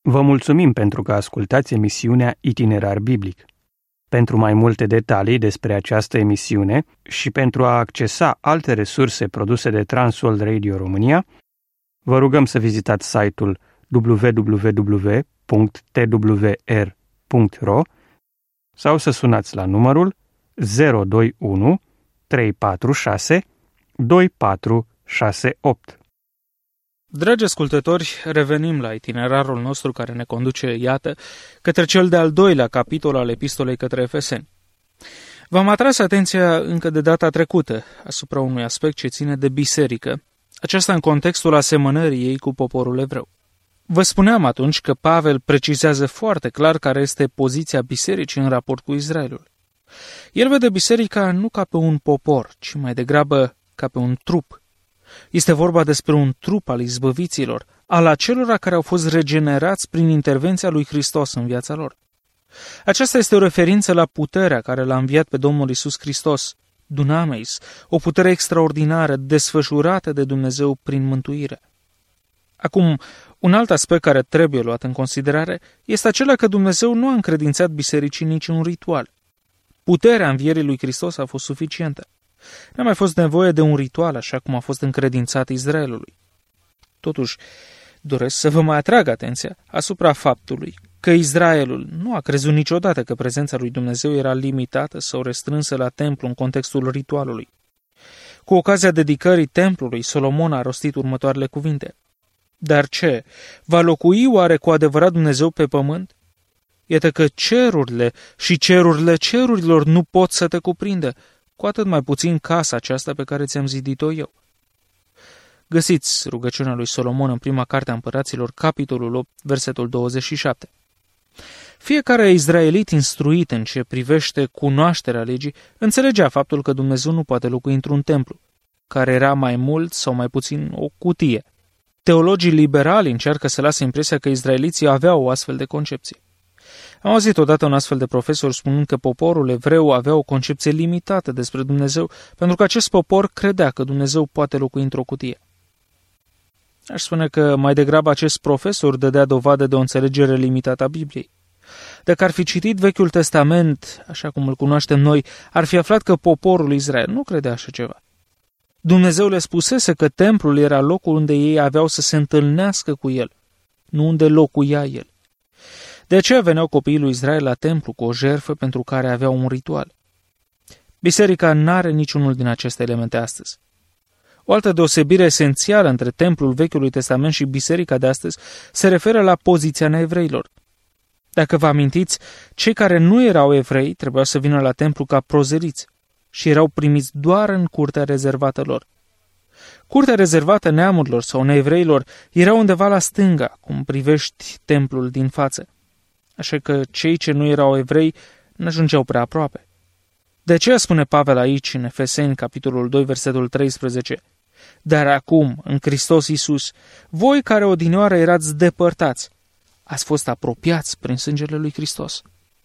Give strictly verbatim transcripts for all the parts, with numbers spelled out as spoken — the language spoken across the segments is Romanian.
Vă mulțumim pentru că ascultați emisiunea Itinerar Biblic. Pentru mai multe detalii despre această emisiune și pentru a accesa alte resurse produse de Transworld Radio România, vă rugăm să vizitați site-ul w w w punct t w r punct r o sau să sunați la numărul zero doi unu trei patru șase doi patru șase opt. Dragi ascultători, revenim la itinerarul nostru care ne conduce, iată, către cel de-al doilea capitol al epistolei către Efeseni. V-am atras atenția încă de data trecută asupra unui aspect ce ține de biserică, aceasta în contextul asemănării ei cu poporul evreu. Vă spuneam atunci că Pavel precizează foarte clar care este poziția bisericii în raport cu Israelul. El vede biserica nu ca pe un popor, ci mai degrabă ca pe un trup. Este vorba despre un trup al izbăviților, al acelora care au fost regenerați prin intervenția lui Hristos în viața lor. Aceasta este o referință la puterea care l-a înviat pe Domnul Iisus Hristos, Dunamis, o putere extraordinară desfășurată de Dumnezeu prin mântuire. Acum, un alt aspect care trebuie luat în considerare este acela că Dumnezeu nu a încredințat bisericii niciun ritual. Puterea învierii lui Hristos a fost suficientă. N-a mai fost nevoie de un ritual așa cum a fost încredințat Israelului. Totuși, doresc să vă mai atrag atenția asupra faptului că Israelul nu a crezut niciodată că prezența lui Dumnezeu era limitată sau restrânsă la templu în contextul ritualului. Cu ocazia dedicării templului, Solomon a rostit următoarele cuvinte: Dar ce? Va locui oare cu adevărat Dumnezeu pe pământ? Iată că cerurile și cerurile cerurilor nu pot să te cuprindă, cu atât mai puțin casa aceasta pe care ți-am zidit-o eu. Găsiți rugăciunea lui Solomon în prima carte a Împăraților, capitolul opt, versetul douăzeci și șapte. Fiecare izraelit instruit în ce privește cunoașterea legii înțelegea faptul că Dumnezeu nu poate locui într-un templu, care era mai mult sau mai puțin o cutie. Teologii liberali încearcă să lase impresia că izraeliții aveau o astfel de concepție. Am auzit odată un astfel de profesor spunând că poporul evreu avea o concepție limitată despre Dumnezeu, pentru că acest popor credea că Dumnezeu poate locui într-o cutie. Aș spune că mai degrabă acest profesor dădea dovadă de o înțelegere limitată a Bibliei. Dacă ar fi citit Vechiul Testament, așa cum îl cunoaștem noi, ar fi aflat că poporul Israel nu credea așa ceva. Dumnezeu le spusese că templul era locul unde ei aveau să se întâlnească cu el, nu unde locuia el. De aceea veneau copiii lui Israel la templu cu o jertfă pentru care aveau un ritual. Biserica n-are niciunul din aceste elemente astăzi. O altă deosebire esențială între templul Vechiului Testament și biserica de astăzi se referă la poziția neevreilor. Dacă vă amintiți, cei care nu erau evrei trebuiau să vină la templu ca prozeliți și erau primiți doar în curtea rezervată lor. Curtea rezervată neamurilor sau neevreilor era undeva la stânga, cum privești templul din față. Așa că cei ce nu erau evrei n-ajungeau prea aproape. De aceea spune Pavel aici, în Efeseni, capitolul doi, versetul treisprezece, Dar acum, în Hristos Iisus, voi care odinioară erați depărtați, ați fost apropiați prin sângele lui Hristos.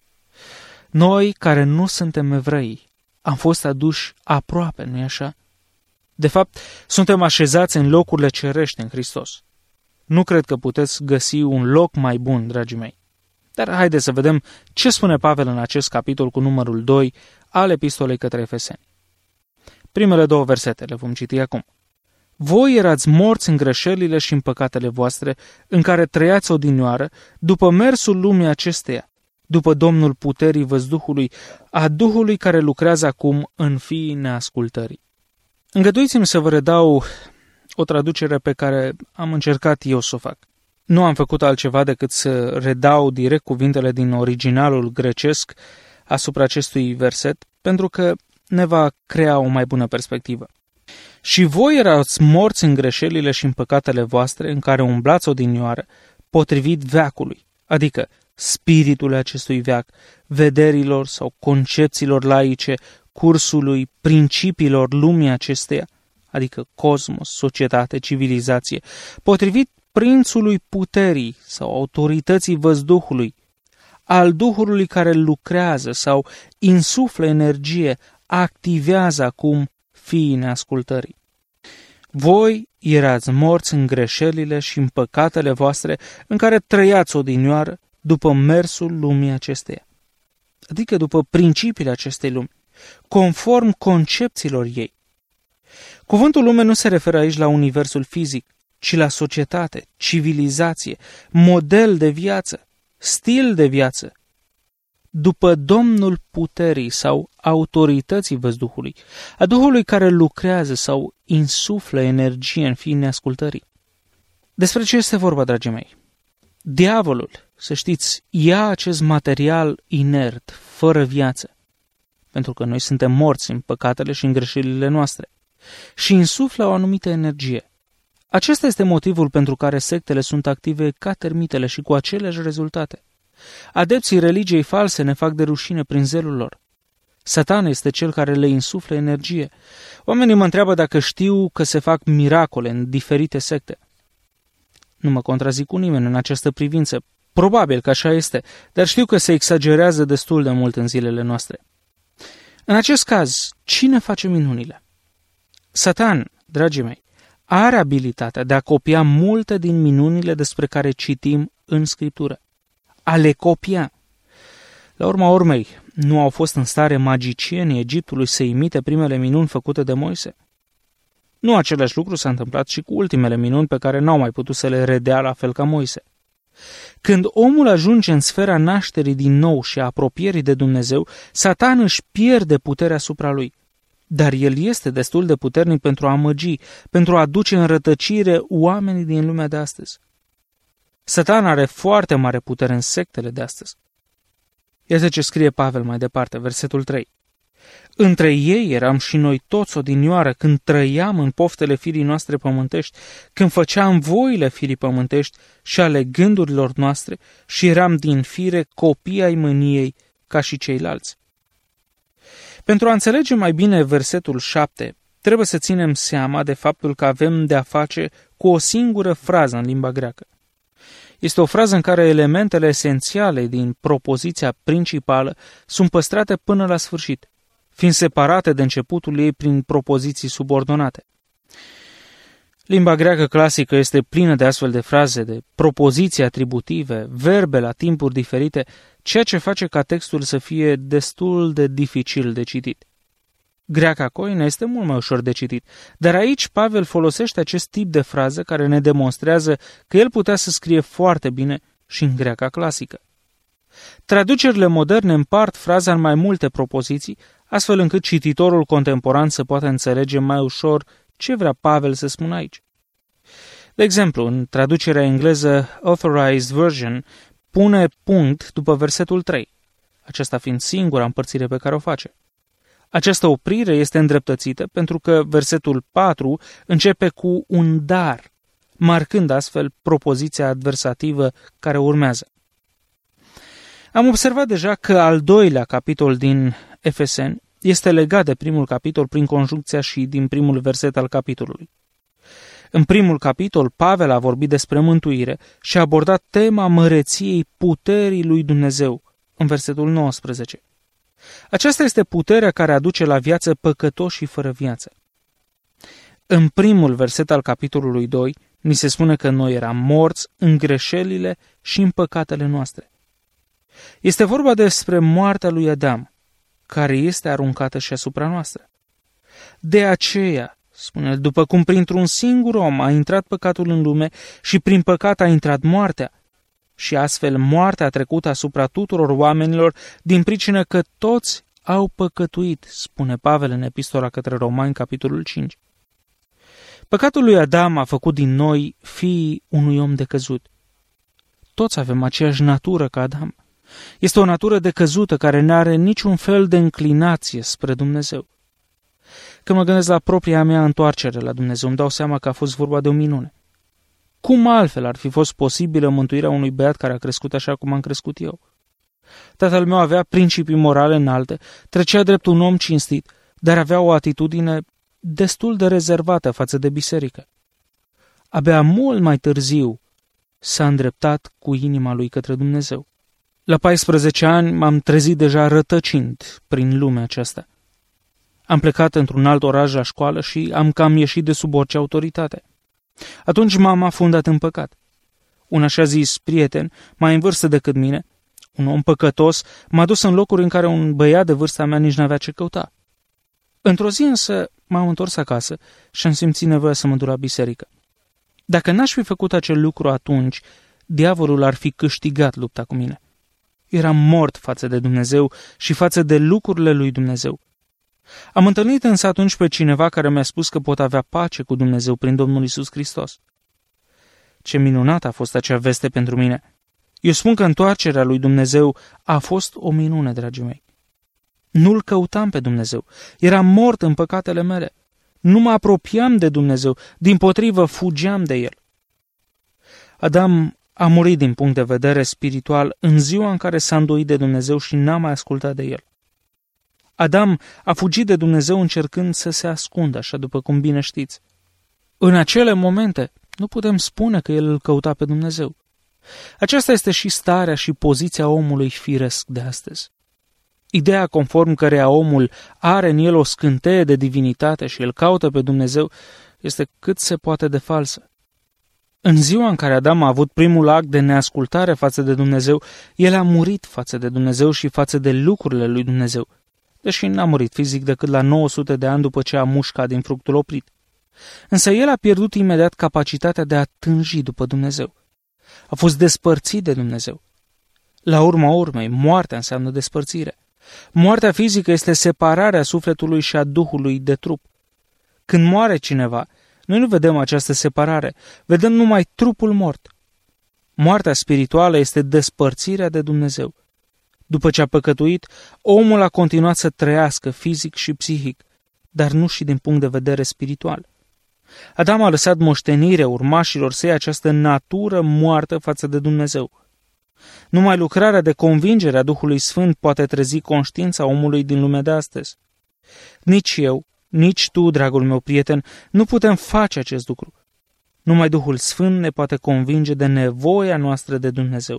Noi, care nu suntem evrei, am fost aduși aproape, nu-i așa? De fapt, suntem așezați în locurile cerești în Hristos. Nu cred că puteți găsi un loc mai bun, dragii mei. Dar haideți să vedem ce spune Pavel în acest capitol cu numărul doi al epistolei către Efeseni. Primele două versete le vom citi acum. Voi erați morți în greșelile și în păcatele voastre, în care trăiați odinioară, după mersul lumii acesteia, după domnul puterii văzduhului, a Duhului care lucrează acum în fiii neascultării. Îngăduiți-mi să vă redau o traducere pe care am încercat eu să o fac. Nu am făcut altceva decât să redau direct cuvintele din originalul grecesc asupra acestui verset, pentru că ne va crea o mai bună perspectivă. Și voi erați morți în greșelile și în păcatele voastre, în care umblați odinioară, potrivit veacului, adică spiritul acestui veac, vederilor sau concepțiilor laice, cursului, principiilor lumii acesteia, adică cosmos, societate, civilizație, potrivit prințului puterii sau autorității văzduhului, al Duhului care lucrează sau insuflă energie, activează acum fiii neascultării. Voi erați morți în greșelile și în păcatele voastre în care trăiați odinioară după mersul lumii acesteia, adică după principiile acestei lumi, conform concepțiilor ei. Cuvântul lume nu se referă aici la universul fizic, ci la societate, civilizație, model de viață, stil de viață, după Domnul puterii sau autorității văzduhului, a Duhului care lucrează sau insuflă energie în fiii neascultării. Despre ce este vorba, dragii mei? Diavolul, să știți, ia acest material inert, fără viață, pentru că noi suntem morți în păcatele și în greșelile noastre, și insuflă o anumită energie. Acesta este motivul pentru care sectele sunt active ca termitele și cu aceleași rezultate. Adepții religiei false ne fac de rușine prin zelul lor. Satan este cel care le insuflă energie. Oamenii mă întreabă dacă știu că se fac miracole în diferite secte. Nu mă contrazic cu nimeni în această privință. Probabil că așa este, dar știu că se exagerează destul de mult în zilele noastre. În acest caz, cine face minunile? Satan, dragii mei, are abilitatea de a copia multe din minunile despre care citim în Scriptură. A le copia. La urma urmei, nu au fost în stare magicienii Egiptului să imite primele minuni făcute de Moise? Nu același lucru s-a întâmplat și cu ultimele minuni pe care n-au mai putut să le redea la fel ca Moise. Când omul ajunge în sfera nașterii din nou și a apropierii de Dumnezeu, Satan își pierde puterea asupra lui. Dar el este destul de puternic pentru a amăgi, pentru a aduce în rătăcire oamenii din lumea de astăzi. Satan are foarte mare putere în sectele de astăzi. Iată ce scrie Pavel mai departe, versetul trei. Între ei eram și noi toți odinioară când trăiam în poftele firii noastre pământești, când făceam voile firii pământești și ale gândurilor noastre și eram din fire copii ai mâniei ca și ceilalți. Pentru a înțelege mai bine versetul șapte, trebuie să ținem seama de faptul că avem de-a face cu o singură frază în limba greacă. Este o frază în care elementele esențiale din propoziția principală sunt păstrate până la sfârșit, fiind separate de începutul ei prin propoziții subordonate. Limba greacă clasică este plină de astfel de fraze, de propoziții atributive, verbe la timpuri diferite, ceea ce face ca textul să fie destul de dificil de citit. Greaca coină este mult mai ușor de citit, dar aici Pavel folosește acest tip de frază care ne demonstrează că el putea să scrie foarte bine și în greaca clasică. Traducerile moderne împart fraza în mai multe propoziții, astfel încât cititorul contemporan să poată înțelege mai ușor ce vrea Pavel să spună aici. De exemplu, în traducerea engleză Authorized Version pune punct după versetul trei, aceasta fiind singura împărțire pe care o face. Această oprire este îndreptățită pentru că versetul patru începe cu un dar, marcând astfel propoziția adversativă care urmează. Am observat deja că al doilea capitol din Efeseni este legat de primul capitol prin conjuncția și din primul verset al capitolului. În primul capitol, Pavel a vorbit despre mântuire și a abordat tema măreției puterii lui Dumnezeu, în versetul nouăsprezece. Aceasta este puterea care aduce la viață păcătoși și fără viață. În primul verset al capitolului doi, ni se spune că noi eram morți în greșelile și în păcatele noastre. Este vorba despre moartea lui Adam, care este aruncată și asupra noastră. De aceea, spune, după cum printr-un singur om a intrat păcatul în lume și prin păcat a intrat moartea, și astfel moartea a trecut asupra tuturor oamenilor din pricină că toți au păcătuit, spune Pavel în epistola către Romani, capitolul cinci. Păcatul lui Adam a făcut din noi fiii unui om decăzut. Toți avem aceeași natură ca Adam. Este o natură decăzută care nu are niciun fel de înclinație spre Dumnezeu. Când mă gândesc la propria mea întoarcere la Dumnezeu, îmi dau seama că a fost vorba de o minune. Cum altfel ar fi fost posibilă mântuirea unui băiat care a crescut așa cum am crescut eu? Tatăl meu avea principii morale înalte, trecea drept un om cinstit, dar avea o atitudine destul de rezervată față de biserică. Abia mult mai târziu s-a îndreptat cu inima lui către Dumnezeu. La paisprezece ani m-am trezit deja rătăcind prin lumea aceasta. Am plecat într-un alt oraș la școală și am cam ieșit de sub orice autoritate. Atunci m-am afundat în păcat. Un așa zis prieten, mai în vârstă decât mine, un om păcătos, m-a dus în locuri în care un băiat de vârsta mea nici n-avea ce căuta. Într-o zi însă m-am întors acasă și am simțit nevoia să mă duc la biserică. Dacă n-aș fi făcut acel lucru atunci, diavolul ar fi câștigat lupta cu mine. Eram mort față de Dumnezeu și față de lucrurile lui Dumnezeu. Am întâlnit însă atunci pe cineva care mi-a spus că pot avea pace cu Dumnezeu prin Domnul Iisus Hristos. Ce minunată a fost acea veste pentru mine! Eu spun că întoarcerea lui Dumnezeu a fost o minune, dragii mei. Nu-L căutam pe Dumnezeu. Eram mort în păcatele mele. Nu mă apropiam de Dumnezeu, dimpotrivă fugeam de El. Adam a murit din punct de vedere spiritual în ziua în care s-a îndoit de Dumnezeu și n-a mai ascultat de El. Adam a fugit de Dumnezeu încercând să se ascundă, așa după cum bine știți. În acele momente nu putem spune că el îl căuta pe Dumnezeu. Aceasta este și starea și poziția omului firesc de astăzi. Ideea conform căreia omul are în el o scânteie de divinitate și îl caută pe Dumnezeu este cât se poate de falsă. În ziua în care Adam a avut primul act de neascultare față de Dumnezeu, el a murit față de Dumnezeu și față de lucrurile lui Dumnezeu, deși n-a murit fizic decât la nouă sute de ani după ce a mușcat din fructul oprit. Însă el a pierdut imediat capacitatea de a tânji după Dumnezeu. A fost despărțit de Dumnezeu. La urma urmei, moartea înseamnă despărțire. Moartea fizică este separarea sufletului și a duhului de trup. Când moare cineva, noi nu vedem această separare, vedem numai trupul mort. Moartea spirituală este despărțirea de Dumnezeu. După ce a păcătuit, omul a continuat să trăiască fizic și psihic, dar nu și din punct de vedere spiritual. Adam a lăsat moștenire urmașilor săi această natură moartă față de Dumnezeu. Numai lucrarea de convingere a Duhului Sfânt poate trezi conștiința omului din lumea de astăzi. Nici eu, nici tu, dragul meu prieten, nu putem face acest lucru. Numai Duhul Sfânt ne poate convinge de nevoia noastră de Dumnezeu.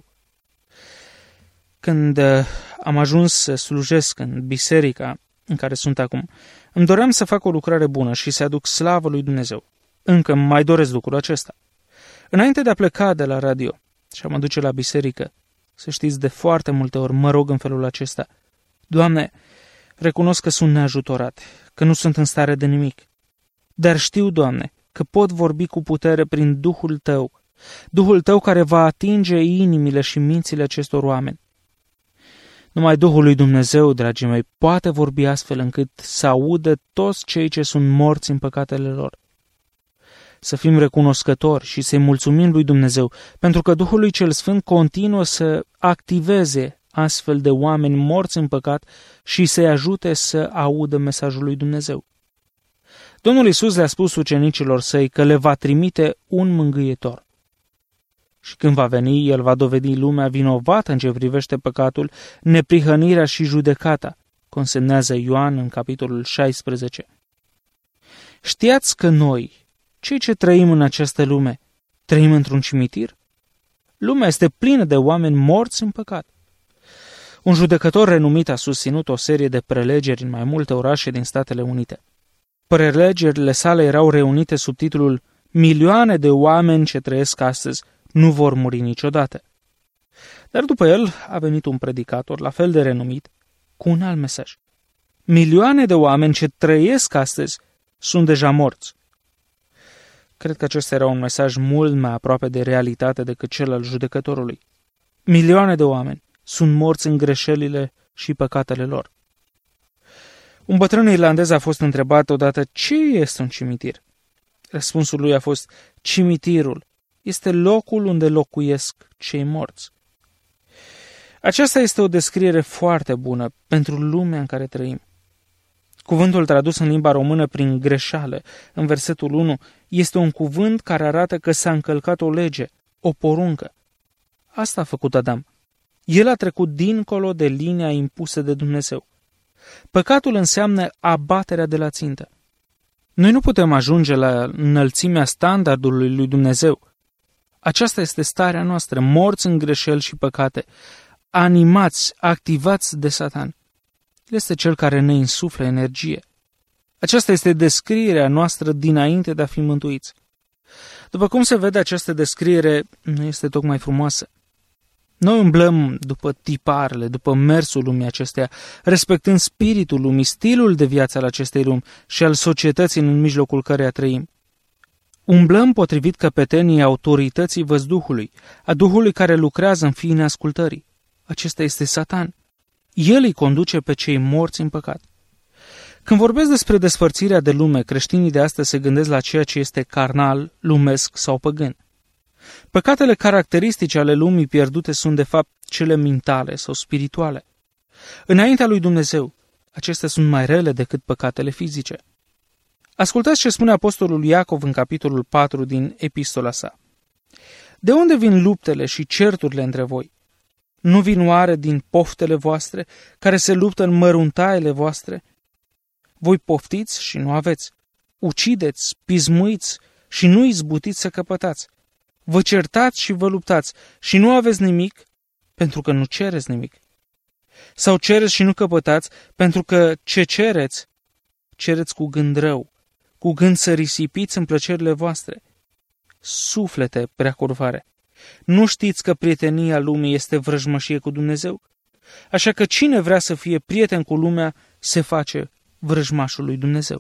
Când am ajuns să slujesc în biserica în care sunt acum, îmi doream să fac o lucrare bună și să aduc slavă lui Dumnezeu. Încă mai doresc lucrul acesta. Înainte de a pleca de la radio și a mă duce la biserică, să știți, de foarte multe ori mă rog în felul acesta: Doamne, recunosc că sunt neajutorat, că nu sunt în stare de nimic. Dar știu, Doamne, că pot vorbi cu putere prin Duhul Tău, Duhul Tău care va atinge inimile și mințile acestor oameni. Numai Duhul lui Dumnezeu, dragii mei, poate vorbi astfel încât să audă toți cei ce sunt morți în păcatele lor. Să fim recunoscători și să-i mulțumim lui Dumnezeu, pentru că Duhul lui Cel Sfânt continuă să activeze astfel de oameni morți în păcat și să-i ajute să audă mesajul lui Dumnezeu. Domnul Iisus le-a spus ucenicilor săi că le va trimite un mângâietor. Și când va veni, el va dovedi lumea vinovată în ce privește păcatul, neprihănirea și judecata, consemnează Ioan în capitolul șaisprezece. Știați că noi, cei ce trăim în această lume, trăim într-un cimitir? Lumea este plină de oameni morți în păcat. Un judecător renumit a susținut o serie de prelegeri în mai multe orașe din Statele Unite. Prelegerile sale erau reunite sub titlul Milioane de oameni ce trăiesc astăzi nu vor muri niciodată. Dar după el a venit un predicator la fel de renumit cu un alt mesaj. Milioane de oameni ce trăiesc astăzi sunt deja morți. Cred că acesta era un mesaj mult mai aproape de realitate decât cel al judecătorului. Milioane de oameni sunt morți în greșelile și păcatele lor. Un bătrân irlandez a fost întrebat odată ce este un cimitir. Răspunsul lui a fost: cimitirul este locul unde locuiesc cei morți. Aceasta este o descriere foarte bună pentru lumea în care trăim. Cuvântul tradus în limba română prin greșeală, în versetul unu, este un cuvânt care arată că s-a încălcat o lege, o poruncă. Asta a făcut Adam. El a trecut dincolo de linia impusă de Dumnezeu. Păcatul înseamnă abaterea de la țintă. Noi nu putem ajunge la înălțimea standardului lui Dumnezeu. Aceasta este starea noastră, morți în greșeli și păcate, animați, activați de Satan. El este cel care ne insuflă energie. Aceasta este descrierea noastră dinainte de a fi mântuiți. După cum se vede, această descriere nu este tocmai frumoasă. Noi umblăm după tiparele, după mersul lumii acesteia, respectând spiritul lumii, stilul de viață al acestei lumi și al societății în mijlocul căreia trăim. Umblăm potrivit căpeteniei autorității văzduhului, a Duhului care lucrează în fiii neascultării. Acesta este Satan. El îi conduce pe cei morți în păcat. Când vorbesc despre despărțirea de lume, creștinii de astăzi se gândesc la ceea ce este carnal, lumesc sau păgân. Păcatele caracteristice ale lumii pierdute sunt de fapt cele mentale sau spirituale. Înaintea lui Dumnezeu, acestea sunt mai rele decât păcatele fizice. Ascultați ce spune apostolul Iacov în capitolul patru din epistola sa. De unde vin luptele și certurile între voi? Nu vin oare din poftele voastre, care se luptă în măruntaiele voastre? Voi poftiți și nu aveți, ucideți, pismuiți și nu izbutiți să căpătați. Vă certați și vă luptați și nu aveți nimic, pentru că nu cereți nimic. Sau cereți și nu căpătați, pentru că ce cereți, cereți cu gând rău, cu gând să risipiți în plăcerile voastre. Suflete preacurvare, nu știți că prietenia lumii este vrăjmășie cu Dumnezeu? Așa că cine vrea să fie prieten cu lumea, se face vrăjmașul lui Dumnezeu.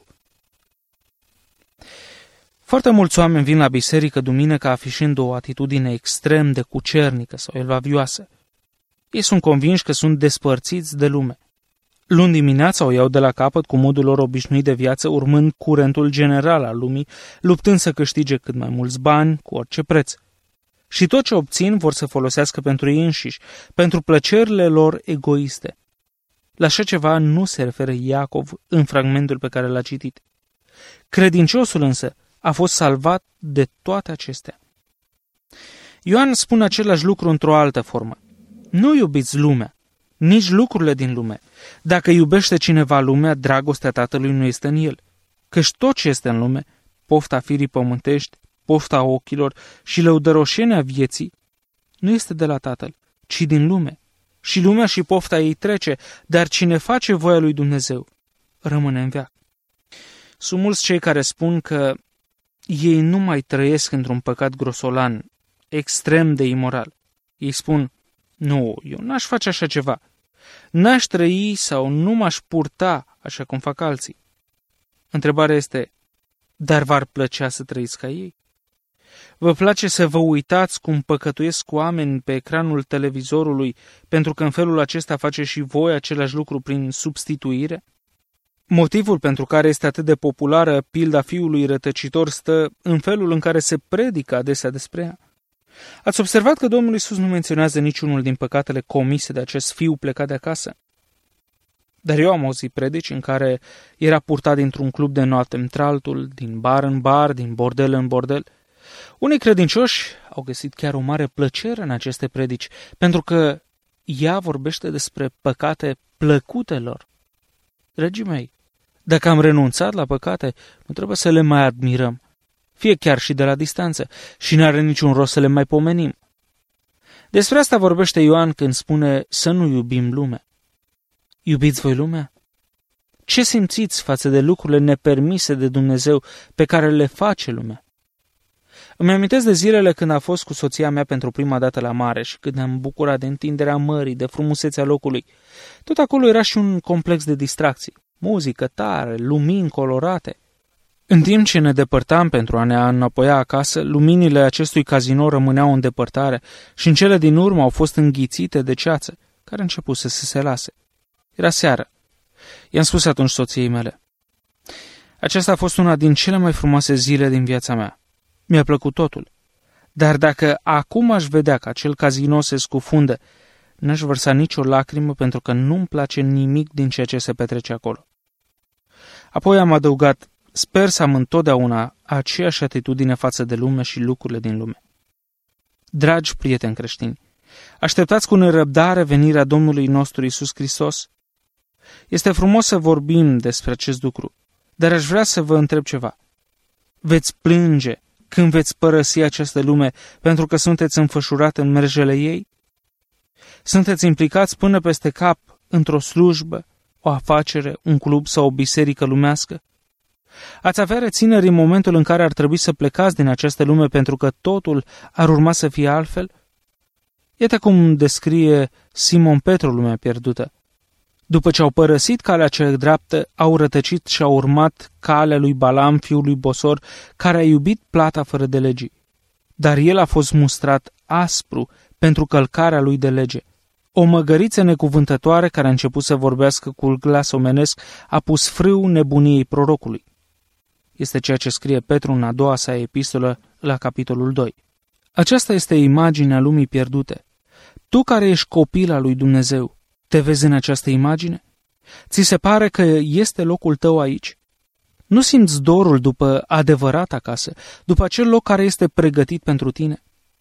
Foarte mulți oameni vin la biserică duminică afișând o atitudine extrem de cucernică sau elvavioasă. Ei sunt convinși că sunt despărțiți de lume. Luni dimineața o iau de la capăt cu modul lor obișnuit de viață, urmând curentul general al lumii, luptând să câștige cât mai mulți bani cu orice preț. Și tot ce obțin vor să folosească pentru ei înșiși, pentru plăcerile lor egoiste. La așa ceva nu se referă Iacov în fragmentul pe care l-a citit. Credinciosul însă a fost salvat de toate acestea. Ioan spune același lucru într-o altă formă. Nu iubiți lumea, nici lucrurile din lume. Dacă iubește cineva lumea, dragostea Tatălui nu este în el. Căci tot ce este în lume, pofta firii pământești, pofta ochilor și lăudăroșenia vieții, nu este de la Tatăl, ci din lume. Și lumea și pofta ei trece, dar cine face voia lui Dumnezeu rămâne în veac. Sunt mulți cei care spun că ei nu mai trăiesc într-un păcat grosolan, extrem de imoral. Ei spun, nu, eu n-aș face așa ceva. N-aș trăi sau nu m-aș purta așa cum fac alții. Întrebarea este, dar v-ar plăcea să trăiți ca ei? Vă place să vă uitați cum păcătuiesc oameni pe ecranul televizorului, pentru că în felul acesta face și voi același lucru prin substituire? Motivul pentru care este atât de populară pilda fiului rătăcitor stă în felul în care se predică adesea despre ea. Ați observat că Domnul Iisus nu menționează niciunul din păcatele comise de acest fiu plecat de acasă? Dar eu am auzit predici în care era purtat dintr-un club de noapte într-altul, din bar în bar, din bordel în bordel. Unii credincioși au găsit chiar o mare plăcere în aceste predici, pentru că ea vorbește despre păcate plăcutelor. Dragii mei, dacă am renunțat la păcate, nu trebuie să le mai admirăm, fie chiar și de la distanță, și n-are niciun rost să le mai pomenim. Despre asta vorbește Ioan când spune să nu iubim lumea. Iubiți voi lumea? Ce simțiți față de lucrurile nepermise de Dumnezeu pe care le face lumea? Îmi amintesc de zilele când a fost cu soția mea pentru prima dată la mare și când ne-am bucurat de întinderea mării, de frumusețea locului. Tot acolo era și un complex de distracții, muzică tare, lumini colorate. În timp ce ne depărtam pentru a ne înapoia acasă, luminile acestui casino rămâneau în depărtare și în cele din urmă au fost înghițite de ceață, care începuse să se lase. Era seară. I-am spus atunci soției mele: aceasta a fost una din cele mai frumoase zile din viața mea. Mi-a plăcut totul. Dar dacă acum aș vedea că acel casino se scufundă, n-aș vărsa nicio lacrimă pentru că nu-mi place nimic din ceea ce se petrece acolo. Apoi am adăugat: sper să am întotdeauna aceeași atitudine față de lume și lucrurile din lume. Dragi prieteni creștini, așteptați cu nerăbdare venirea Domnului nostru Iisus Hristos? Este frumos să vorbim despre acest lucru, dar aș vrea să vă întreb ceva. Veți plânge când veți părăsi această lume pentru că sunteți înfășurat în mergele ei? Sunteți implicați până peste cap într-o slujbă, o afacere, un club sau o biserică lumească? Ați avea rețineri în momentul în care ar trebui să plecați din această lume pentru că totul ar urma să fie altfel? Iată cum descrie Simon Petru lumea pierdută. După ce au părăsit calea cea dreaptă, au rătăcit și au urmat calea lui Balam, fiul lui Bosor, care a iubit plata fără de legii. Dar el a fost mustrat aspru pentru călcarea lui de lege. O măgăriță necuvântătoare care a început să vorbească cu glas omenesc a pus frâu nebuniei prorocului. Este ceea ce scrie Petru în a doua sa epistolă la capitolul doi. Aceasta este imaginea lumii pierdute. Tu care ești copil al lui Dumnezeu, te vezi în această imagine? Ți se pare că este locul tău aici? Nu simți dorul după adevărata casă, după acel loc care este pregătit pentru tine?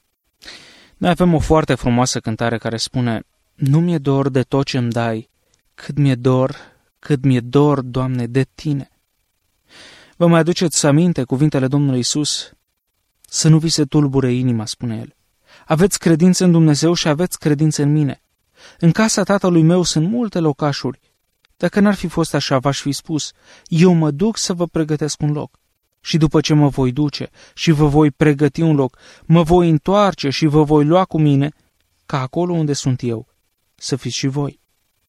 Noi avem o foarte frumoasă cântare care spune: nu mi-e dor de tot ce-mi dai, cât mi-e dor, cât mi-e dor, Doamne, de Tine. Vă mai aduceți aminte cuvintele Domnului Iisus? Să nu vi se tulbure inima, spune El. Aveți credință în Dumnezeu și aveți credință în mine. În casa Tatălui meu sunt multe locașuri. Dacă n-ar fi fost așa, v-aș fi spus: eu mă duc să vă pregătesc un loc. Și după ce mă voi duce și vă voi pregăti un loc, mă voi întoarce și vă voi lua cu mine, ca acolo unde sunt eu, să fiți și voi.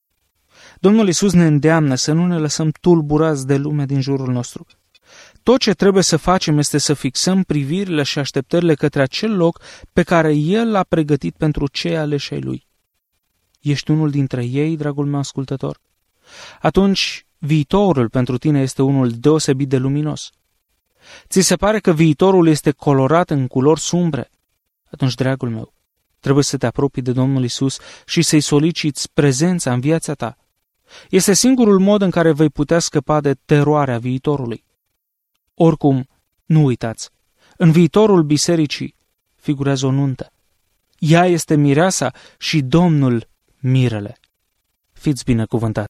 Domnul Iisus ne îndeamnă să nu ne lăsăm tulburați de lumea din jurul nostru. Tot ce trebuie să facem este să fixăm privirile și așteptările către acel loc pe care El l-a pregătit pentru cei aleși ai Lui. Ești unul dintre ei, dragul meu ascultător? Atunci, viitorul pentru tine este unul deosebit de luminos. Ți se pare că viitorul este colorat în culori sumbre? Atunci, dragul meu, trebuie să te apropii de Domnul Iisus și să-i soliciți prezența în viața ta. Este singurul mod în care vei putea scăpa de teroarea viitorului. Oricum, nu uitați, în viitorul bisericii figurează o nuntă. Ea este mireasa și Domnul mirele. Fiți binecuvântați!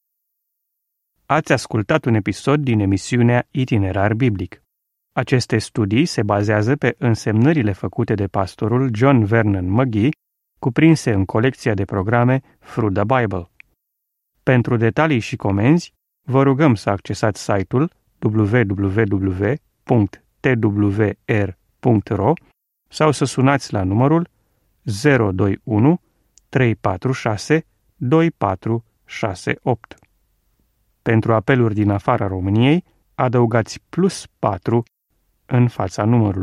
Ați ascultat un episod din emisiunea Itinerar Biblic. Aceste studii se bazează pe însemnările făcute de pastorul John Vernon McGee, cuprinse în colecția de programe Through the Bible. Pentru detalii și comenzi, vă rugăm să accesați site-ul w w w punct t w r punct r o sau să sunați la numărul zero doi unu trei patru șase doi patru șase opt. Pentru apeluri din afara României, adăugați plus patru în fața numărului.